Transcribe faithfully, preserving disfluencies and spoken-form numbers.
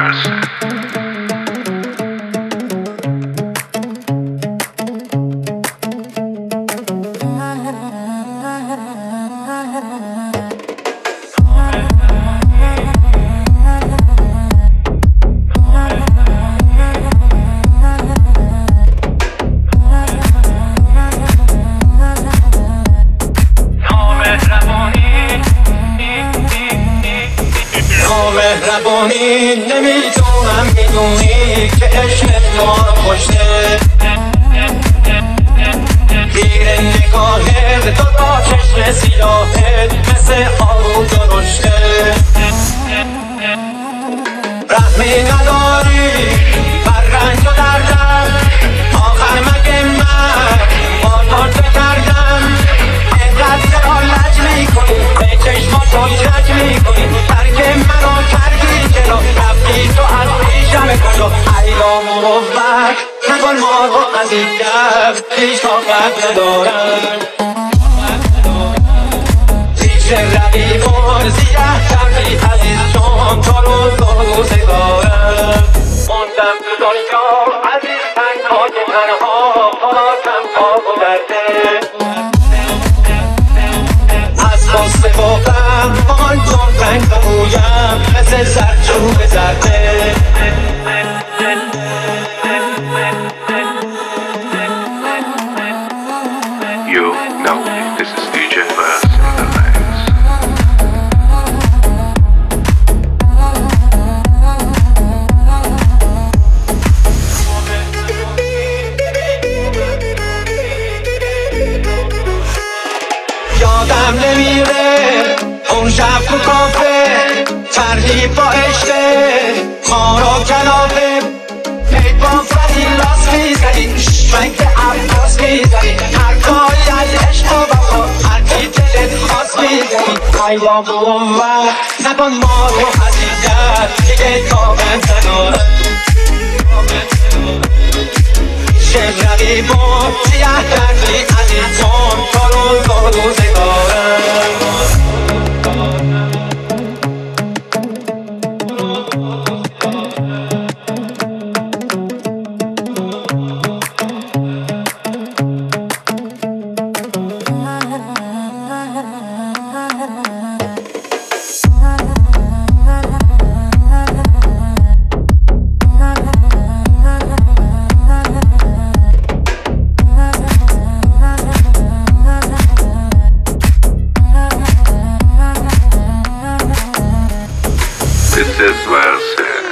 verse. مهربانی نمیتونم بدونی که عشقت ما رو کشته گیر نگاهت دو تا چشم سیاهت مثل آرو درشته رحمی نداری بر رنج و دردم آخر مگه من با تو کردم اینقدر چرا لج میکنی به چشماتو کج میکنی ترک منو کردی جلو رفتی تو از پیشم کجا ایام مروت نکن ما رو از این گفت هیچ طاقت ندارم هیچ رقیبان زیه کردی عزیز جان تا روز و روزگارم موندم تو دنیا عزیز تنها تو تنها حالاتم خواب و درده از غصه و غم آن جان رنگ و بویم مثل زرچوب زرده You know this is D J Verse in the mix. یادم نمیره اون شب تو کافه طرحی با عشقه ما رو کلافه ای با فضی لاس میزدی من که عباس میزدی هر کاری از عشق و وفا هر کی دلت خواست میزدی ایام قوت نکن ما رو حقیقت دیگه طاقت ندارم شب رقیبان سیه کردی عزیز جان تا روز و روزگارم This is Verse.